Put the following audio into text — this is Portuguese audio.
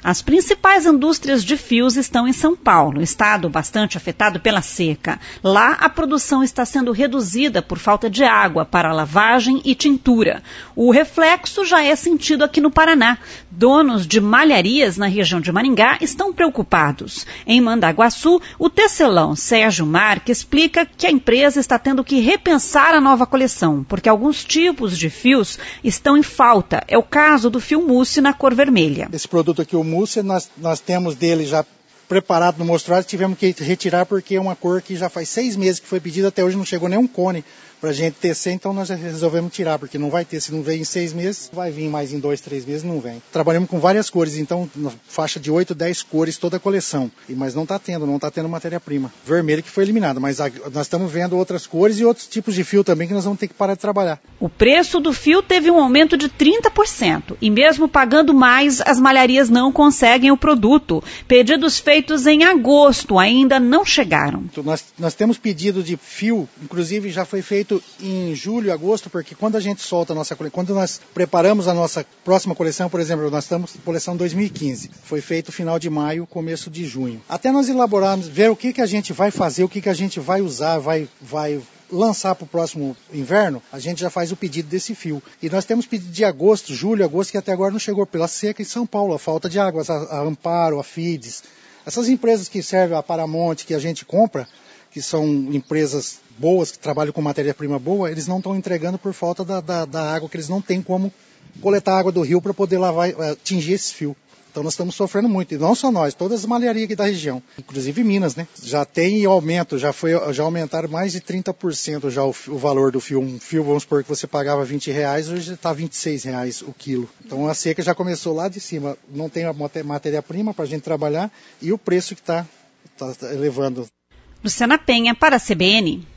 As principais indústrias de fios estão em São Paulo, estado bastante afetado pela seca. Lá, a produção está sendo reduzida por falta de água para lavagem e tintura. O reflexo já é sentido aqui no Paraná. Donos de malharias na região de Maringá estão preocupados. Em Mandaguaçu, o tecelão Sérgio Marques explica que a empresa está tendo que repensar a nova coleção, porque alguns tipos de fios estão em falta. É o caso do fio mousse na cor vermelha. Esse produto aqui, o mousse, nós temos dele já preparado no mostruário, tivemos que retirar porque é uma cor que já faz 6 meses que foi pedida, até hoje não chegou nenhum cone para a gente tecer, então nós resolvemos tirar, porque não vai ter, se não veio em 6 meses, vai vir mais em 2, 3 meses, não vem. Trabalhamos com várias cores, então faixa de 8, 10 cores toda a coleção, mas não está tendo matéria-prima. Vermelho que foi eliminado, mas nós estamos vendo outras cores e outros tipos de fio também que nós vamos ter que parar de trabalhar. O preço do fio teve um aumento de 30% e mesmo pagando mais, as malharias não conseguem o produto. Pedidos feitos em agosto ainda não chegaram. Nós temos pedido de fio, inclusive já foi feito em julho, agosto, porque quando a gente solta a nossa coleção, quando nós preparamos a nossa próxima coleção, por exemplo, nós estamos na coleção 2015, foi feito final de maio, começo de junho. Até nós elaborarmos, ver o que a gente vai fazer, o que a gente vai usar, vai lançar para o próximo inverno, a gente já faz o pedido desse fio. E nós temos pedido de agosto, julho, agosto, que até agora não chegou pela seca em São Paulo, a falta de água, a Amparo, a Fides. Essas empresas que servem a Paramount, que a gente compra, que são empresas boas, que trabalham com matéria-prima boa, eles não estão entregando por falta da água, que eles não têm como coletar água do rio para poder atingir esse fio. Então nós estamos sofrendo muito, e não só nós, todas as malharias aqui da região, inclusive Minas, né? Já tem aumento, já aumentaram mais de 30% já o valor do fio. Um fio, vamos supor que você pagava R$20, hoje está R$26 o quilo. Então a seca já começou lá de cima, não tem a matéria-prima para a gente trabalhar e o preço que está elevando. Luciana Penha para a CBN.